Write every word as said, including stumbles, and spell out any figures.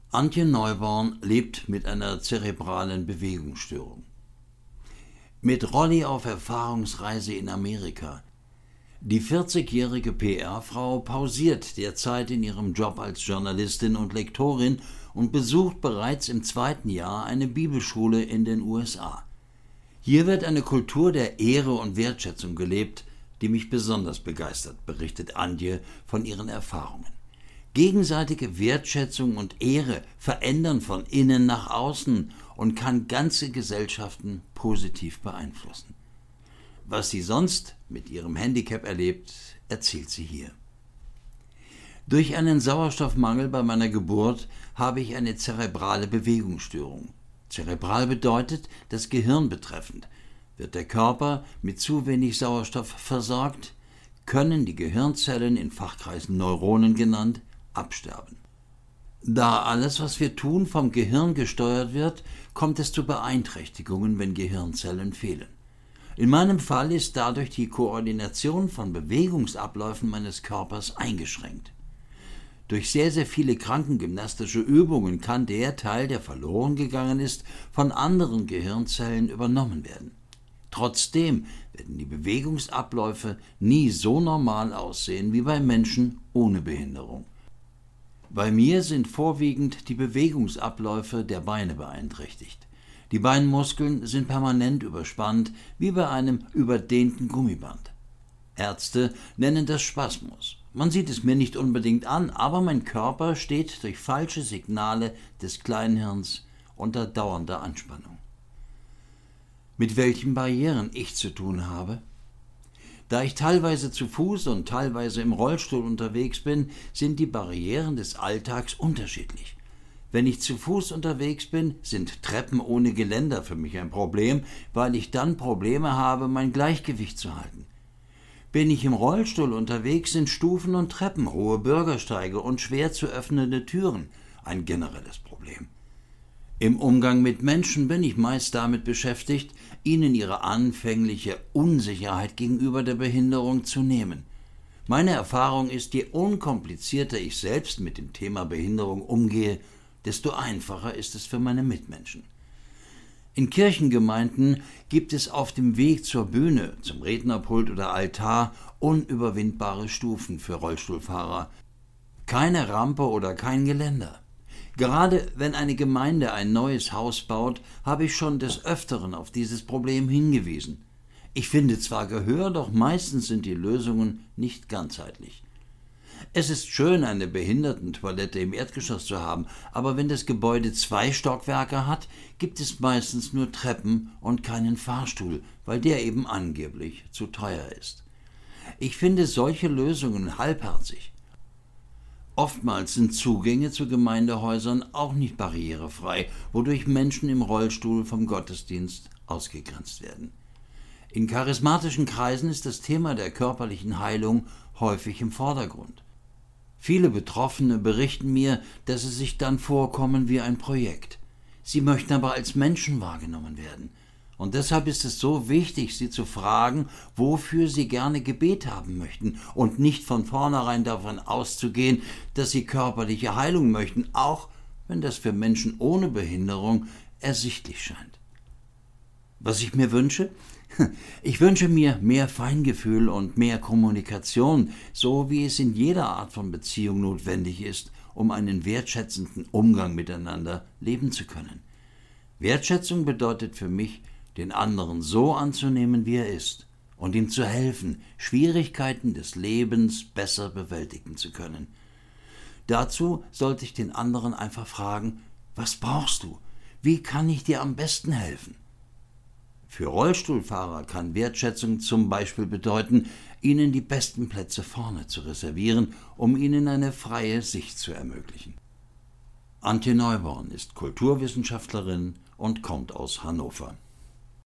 Antje Neuborn lebt mit einer zerebralen Bewegungsstörung. Mit Rolli auf Erfahrungsreise in Amerika. Die vierzigjährige P R-Frau pausiert derzeit in ihrem Job als Journalistin und Lektorin und besucht bereits im zweiten Jahr eine Bibelschule in den U S A. Hier wird eine Kultur der Ehre und Wertschätzung gelebt, die mich besonders begeistert, berichtet Antje von ihren Erfahrungen. Gegenseitige Wertschätzung und Ehre verändern von innen nach außen und kann ganze Gesellschaften positiv beeinflussen. Was sie sonst mit ihrem Handicap erlebt, erzählt sie hier. Durch einen Sauerstoffmangel bei meiner Geburt habe ich eine zerebrale Bewegungsstörung. Zerebral bedeutet das Gehirn betreffend. Wird der Körper mit zu wenig Sauerstoff versorgt, können die Gehirnzellen, in Fachkreisen Neuronen genannt, absterben. Da alles, was wir tun, vom Gehirn gesteuert wird, kommt es zu Beeinträchtigungen, wenn Gehirnzellen fehlen. In meinem Fall ist dadurch die Koordination von Bewegungsabläufen meines Körpers eingeschränkt. Durch sehr, sehr viele krankengymnastische Übungen kann der Teil, der verloren gegangen ist, von anderen Gehirnzellen übernommen werden. Trotzdem werden die Bewegungsabläufe nie so normal aussehen wie bei Menschen ohne Behinderung. Bei mir sind vorwiegend die Bewegungsabläufe der Beine beeinträchtigt. Die Beinmuskeln sind permanent überspannt, wie bei einem überdehnten Gummiband. Ärzte nennen das Spasmus. Man sieht es mir nicht unbedingt an, aber mein Körper steht durch falsche Signale des Kleinhirns unter dauernder Anspannung. Mit welchen Barrieren ich zu tun habe? Da ich teilweise zu Fuß und teilweise im Rollstuhl unterwegs bin, sind die Barrieren des Alltags unterschiedlich. Wenn ich zu Fuß unterwegs bin, sind Treppen ohne Geländer für mich ein Problem, weil ich dann Probleme habe, mein Gleichgewicht zu halten. Bin ich im Rollstuhl unterwegs, sind Stufen und Treppen, hohe Bürgersteige und schwer zu öffnende Türen ein generelles Problem. Im Umgang mit Menschen bin ich meist damit beschäftigt, ihnen ihre anfängliche Unsicherheit gegenüber der Behinderung zu nehmen. Meine Erfahrung ist, je unkomplizierter ich selbst mit dem Thema Behinderung umgehe, desto einfacher ist es für meine Mitmenschen. In Kirchengemeinden gibt es auf dem Weg zur Bühne, zum Rednerpult oder Altar unüberwindbare Stufen für Rollstuhlfahrer. Keine Rampe oder kein Geländer. Gerade wenn eine Gemeinde ein neues Haus baut, habe ich schon des Öfteren auf dieses Problem hingewiesen. Ich finde zwar Gehör, doch meistens sind die Lösungen nicht ganzheitlich. Es ist schön, eine Behindertentoilette im Erdgeschoss zu haben, aber wenn das Gebäude zwei Stockwerke hat, gibt es meistens nur Treppen und keinen Fahrstuhl, weil der eben angeblich zu teuer ist. Ich finde solche Lösungen halbherzig. Oftmals sind Zugänge zu Gemeindehäusern auch nicht barrierefrei, wodurch Menschen im Rollstuhl vom Gottesdienst ausgegrenzt werden. In charismatischen Kreisen ist das Thema der körperlichen Heilung häufig im Vordergrund. Viele Betroffene berichten mir, dass sie sich dann vorkommen wie ein Projekt. Sie möchten aber als Menschen wahrgenommen werden. Und deshalb ist es so wichtig, sie zu fragen, wofür sie gerne Gebet haben möchten und nicht von vornherein davon auszugehen, dass sie körperliche Heilung möchten, auch wenn das für Menschen ohne Behinderung ersichtlich scheint. Was ich mir wünsche? Ich wünsche mir mehr Feingefühl und mehr Kommunikation, so wie es in jeder Art von Beziehung notwendig ist, um einen wertschätzenden Umgang miteinander leben zu können. Wertschätzung bedeutet für mich, den anderen so anzunehmen, wie er ist, und ihm zu helfen, Schwierigkeiten des Lebens besser bewältigen zu können. Dazu sollte ich den anderen einfach fragen, was brauchst du? Wie kann ich dir am besten helfen? Für Rollstuhlfahrer kann Wertschätzung zum Beispiel bedeuten, ihnen die besten Plätze vorne zu reservieren, um ihnen eine freie Sicht zu ermöglichen. Antje Neuborn ist Kulturwissenschaftlerin und kommt aus Hannover.